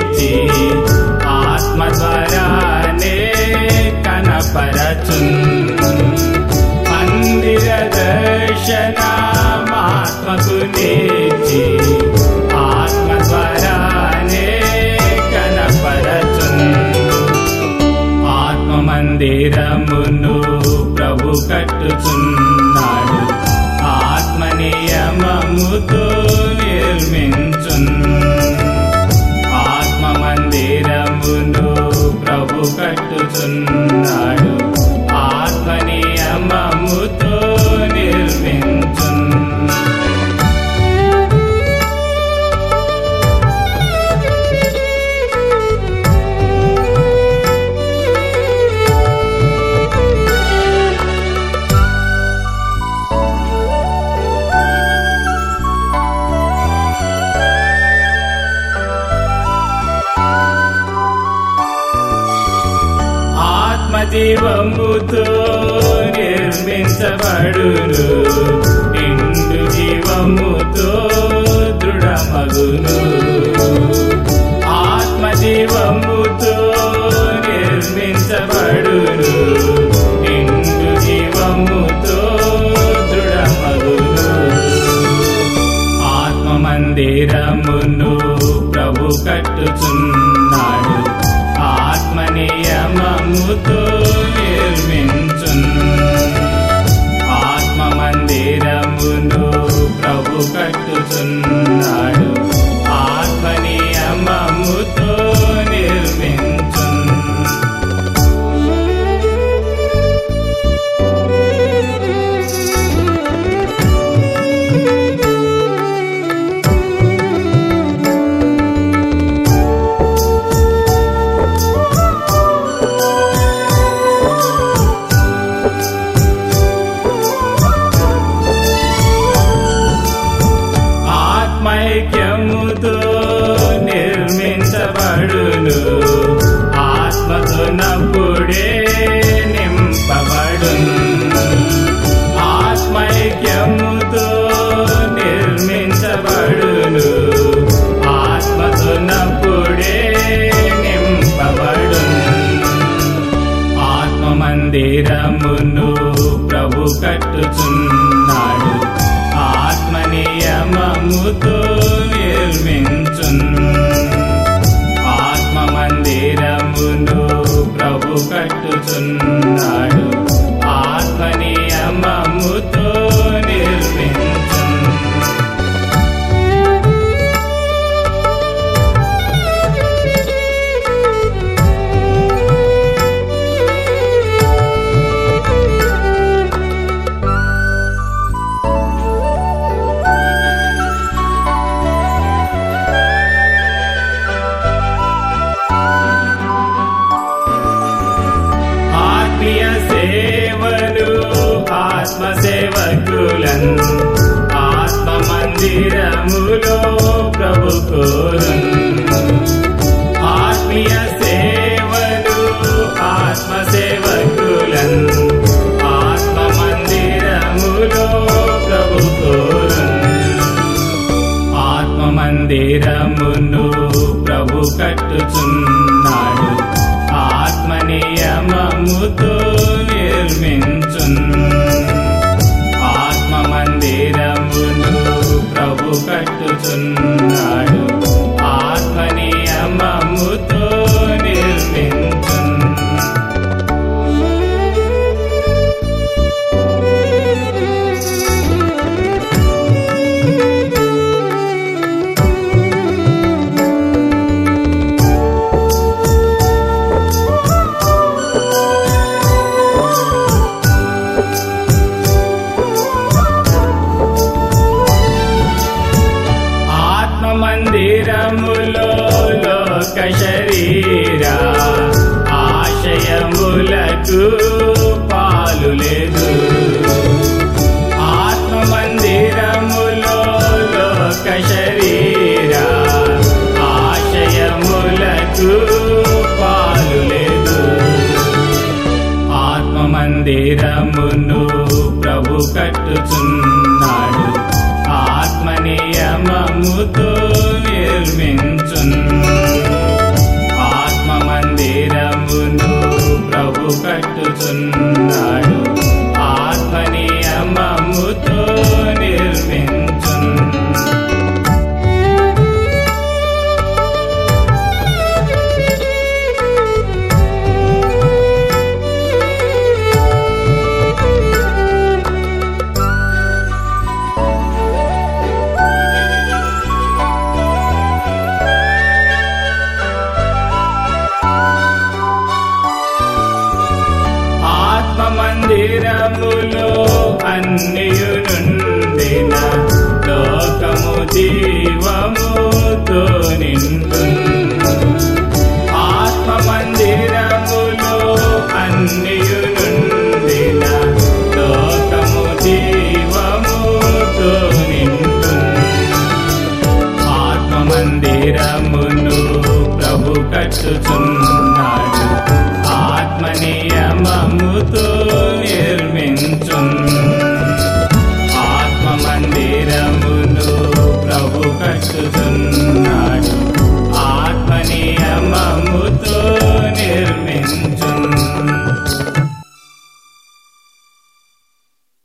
నేర్చి ఆత్మ ద్వారానే కనపరచున్ మందిర దర్శనమాత్మకు నేర్చి ఆత్మ ద్వారానే కనపరచున్ ఆత్మ మందిరమును ప్రభు కట్టుచున్నాడు ఆత్మ నియమముతో నిర్మించున్ ఆత్మ మందిరమును ప్రభు కట్టుచున్నాడు ఆత్మ నియమముతో నిర్మించున్ జీవముతో నిర్మించబడును నిండు జీవముతో దృఢమగును ఆత్మ జీవముతో నిర్మించబడును నిండు జీవముతో దృఢమగును ఆత్మ మందిరమును ప్రభు కట్టుచున్నాడు ఆత్మ నియమముతో నిర్మించున్ ఆత్మ మందిరమును ప్రభు కట్టుచున్నాడు ఆత్మ నియమముతో నిర్మించున్ ఐక్యముతో నిర్మించబడును ఆత్మతో నప్పుడే నింపబడును ఆత్మైక్యముతో నిర్మించబడును ఆత్మతో నప్పుడే నింపబడును ఆత్మ మందిరమును ప్రభు కట్టుచున్నాడు ఆత్మ నియమముతో నిర్మించున్ ఆత్మ మందిరమును ప్రభు కట్టుచున్నాడు ఆత్మ నియమముతో నిర్మించున్ సేవలు ఆత్మ సేవకులన్ ఆత్మ మందిరములో ప్రభు కోరున్ ఆత్మీయ సేవలు ఆత్మ సేవకులన్ ఆత్మ మందిరములో ప్రభు కోరున్ ఆత్మ మందిరమును ప్రభు కట్టుచున్నాడు ఆత్మ నియమముతో నిర్మించున్ ఆత్మ మందిరమును ప్రభు కట్టుచున్నాడు ఆత్మ నియమముతో నిర్మించున్ మందిరములో లోక శరీర ఆశయములకు పాలు లేదు ఆత్మ మందిరములో లోక శరీర ఆశయములకు పాలు లేదు ఆత్మ మందిరమును ప్రభు కట్టుచున్నాడు ఆత్మ నియమముతో నిర్మించున్ మందిరములో అన్నియు నుండిన లోకము జీవము